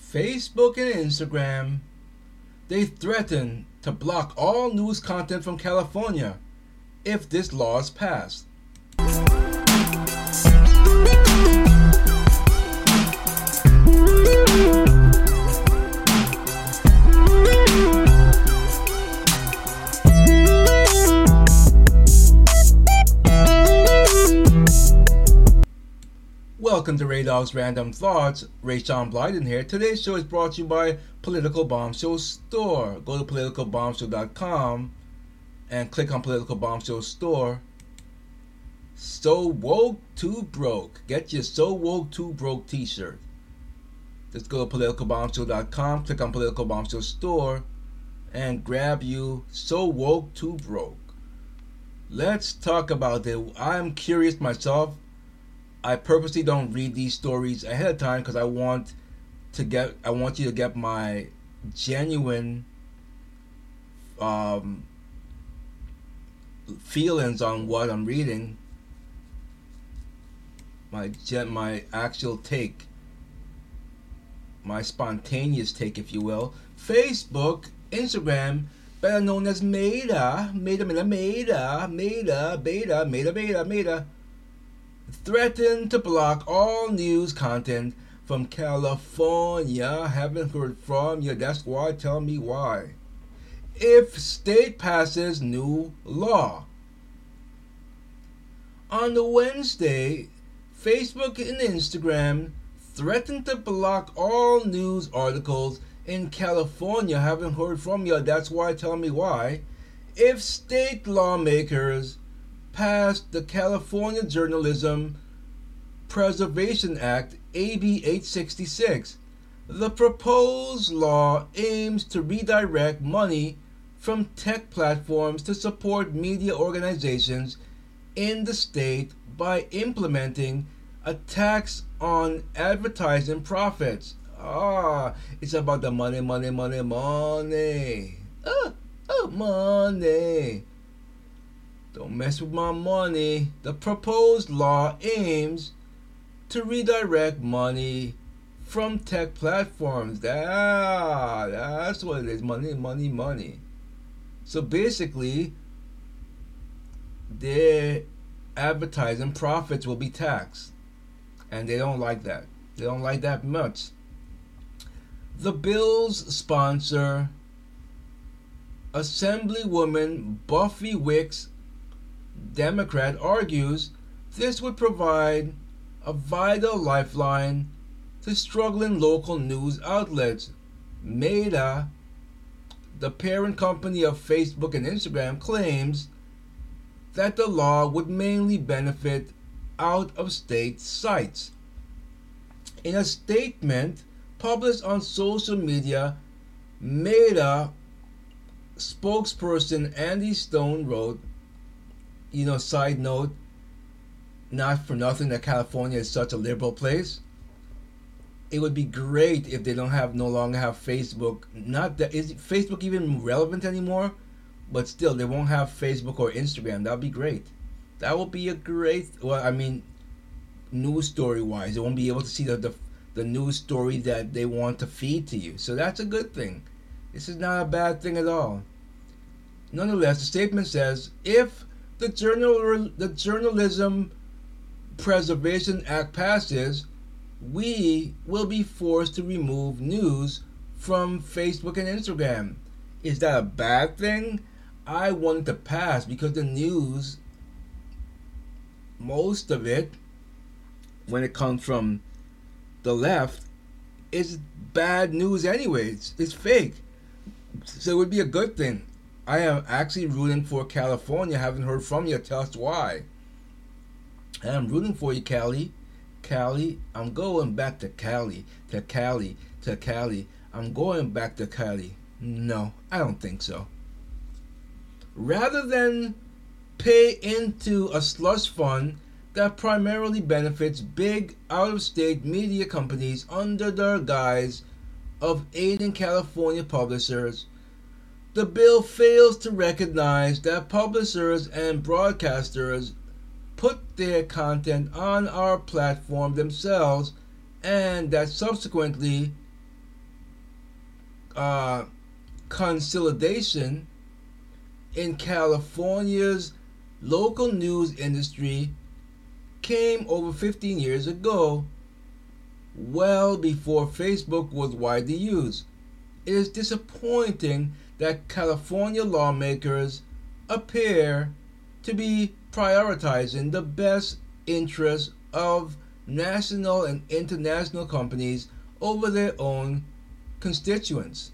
Facebook and Instagram, they threaten to block all news content from California if this law is passed. Welcome to Ray Dog's Random Thoughts. Ray Sean Blyden here. Today's show is brought to you by Political Bombshell Store. Go to politicalbombshell.com and click on Political Bombshell Store. So Woke Too Broke. Get your So Woke Too Broke t-shirt. Just go to politicalbombshell.com, click on Political Bombshell Store, and grab you So Woke Too Broke. Let's talk about it. I'm curious myself. I purposely don't read these stories ahead of time because I want you to get my genuine feelings on what I'm reading. My actual take, my spontaneous take, if you will. Facebook, Instagram, better known as Meta, threatened to block all news content from California. Haven't heard from you. That's why. Tell me why. If state passes new law. On the Wednesday, Facebook and Instagram threatened to block all news articles in California. Haven't heard from you. That's why. Tell me why. If state lawmakers passed the California Journalism Preservation Act, AB 866. The proposed law aims to redirect money from tech platforms to support media organizations in the state by implementing a tax on advertising profits. It's about the money. Money. Don't mess with my money. The proposed law aims to redirect money from tech platforms. That's what it is. Money. So basically, their advertising profits will be taxed. And they don't like that. They don't like that much. The bill's sponsor, Assemblywoman Buffy Wicks, Democrat, argues this would provide a vital lifeline to struggling local news outlets. Meta, the parent company of Facebook and Instagram, claims that the law would mainly benefit out-of-state sites. In a statement published on social media, Meta spokesperson Andy Stone wrote, side note, not for nothing that California is such a liberal place. It would be great if they no longer have Facebook. Not that is Facebook even relevant anymore, but still they won't have Facebook or Instagram. That would be great. That would be a great. News story wise, they won't be able to see the news story that they want to feed to you. So that's a good thing. This is not a bad thing at all. Nonetheless, the statement says if the Journalism Preservation Act passes, we will be forced to remove news from Facebook and Instagram. Is that a bad thing? I want it to pass because the news, most of it, when it comes from the left, is bad news anyways. It's fake. So it would be a good thing. I am actually rooting for California. Haven't heard from you. Tell us why. I am rooting for you, Cali. I'm going back to Cali. I'm going back to Cali. No, I don't think so. Rather than pay into a slush fund that primarily benefits big out-of-state media companies under the guise of aiding California publishers, the bill fails to recognize that publishers and broadcasters put their content on our platform themselves, and that subsequently uh, consolidation in California's local news industry came over 15 years ago, well before Facebook was widely used. It is disappointing that California lawmakers appear to be prioritizing the best interests of national and international companies over their own constituents.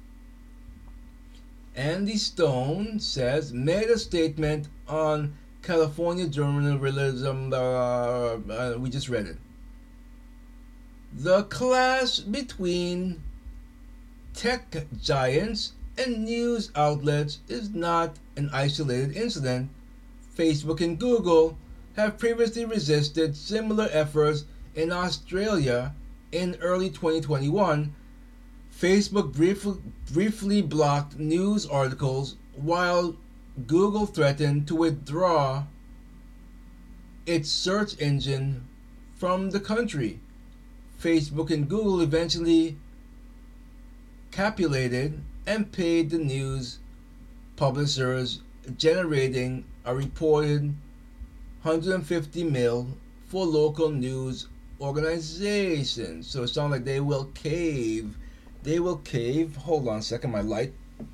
Andy Stone says, made a statement on California journalism. We just read it. The clash between tech giants and news outlets is not an isolated incident. Facebook and Google have previously resisted similar efforts in Australia. In early 2021, Facebook briefly blocked news articles while Google threatened to withdraw its search engine from the country. Facebook and Google eventually capitulated and paid the news publishers, generating a reported $150 million for local news organizations. So it sounds like they will cave. They will cave. Hold on a second, my light.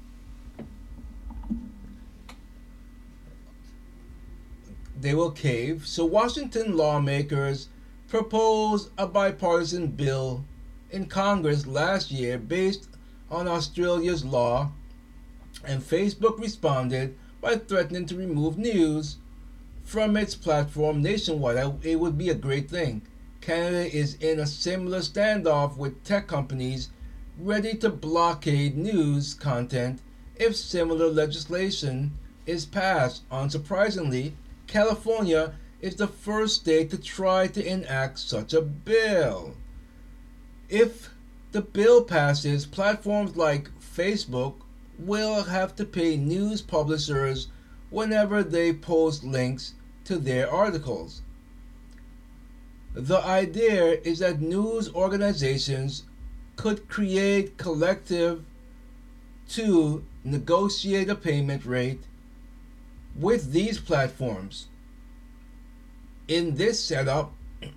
They will cave. So Washington lawmakers proposed a bipartisan bill in Congress last year based on Australia's law, and Facebook responded by threatening to remove news from its platform nationwide. It would be a great thing. Canada is in a similar standoff with tech companies ready to blockade news content if similar legislation is passed. Unsurprisingly, California is the first state to try to enact such a bill. If the bill passes, platforms like Facebook will have to pay news publishers whenever they post links to their articles. The idea is that news organizations could create collective to negotiate a payment rate with these platforms. In this setup,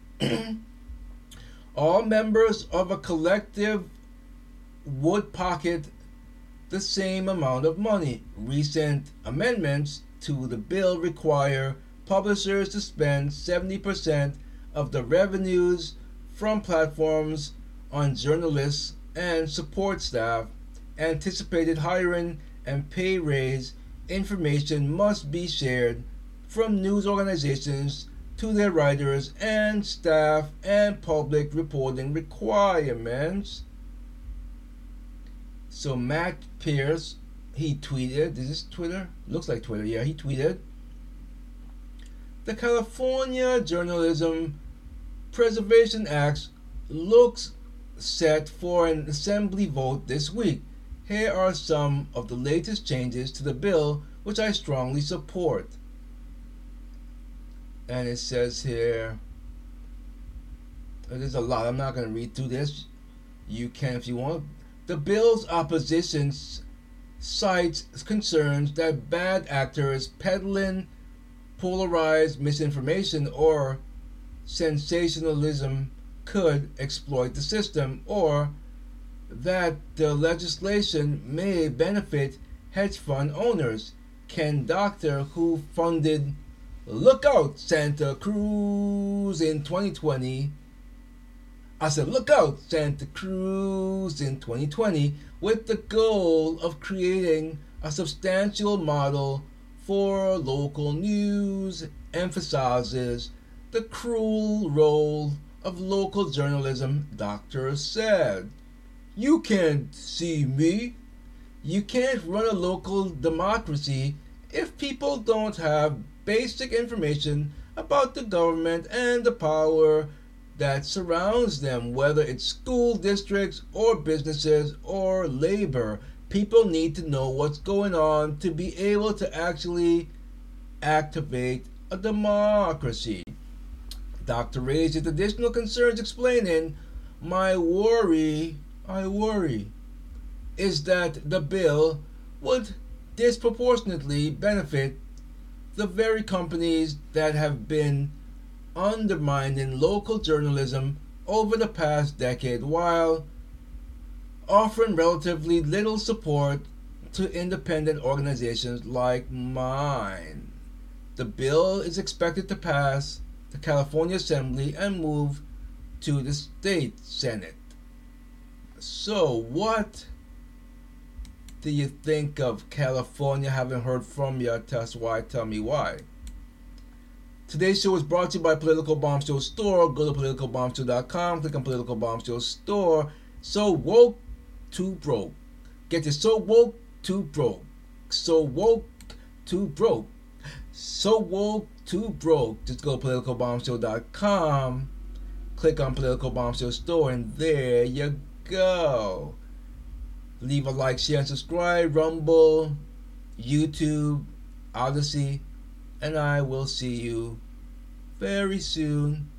all members of a collective would pocket the same amount of money. Recent amendments to the bill require publishers to spend 70% of the revenues from platforms on journalists and support staff. Anticipated hiring and pay raise information must be shared from news organizations to their writers and staff, and public reporting requirements. So Matt Pierce, he tweeted, is this Twitter? Looks like Twitter, yeah, he tweeted, the California Journalism Preservation Act looks set for an assembly vote this week. Here are some of the latest changes to the bill which I strongly support. And it says here, there's a lot, I'm not going to read through this. You can if you want. The bill's opposition cites concerns that bad actors peddling polarized misinformation or sensationalism could exploit the system, or that the legislation may benefit hedge fund owners. Ken Doctor, who funded Look Out Santa Cruz in 2020, I said Look Out Santa Cruz in 2020, with the goal of creating a substantial model for local news, emphasizes the cruel role of local journalism. Doctor said, you can't see me. You can't run a local democracy if people don't have basic information about the government and the power that surrounds them, whether it's school districts or businesses or labor. People need to know what's going on to be able to actually activate a democracy. Dr. raises additional concerns, explaining, I worry is that the bill would disproportionately benefit the very companies that have been undermining local journalism over the past decade while offering relatively little support to independent organizations like mine. The bill is expected to pass the California Assembly and move to the state Senate. So, what do you think of California? Haven't heard from you. That's why. Tell me why. Today's show is brought to you by Political Bombshell Store. Go to politicalbombshell.com, click on Political Bombshell Store. So woke to broke. Get you so woke to broke. So woke to broke. So woke to broke. Just go to politicalbombshell.com, click on Political Bombshell Store, and there you go. Leave a like, share, and subscribe. Rumble, YouTube, Odyssey, and I will see you very soon.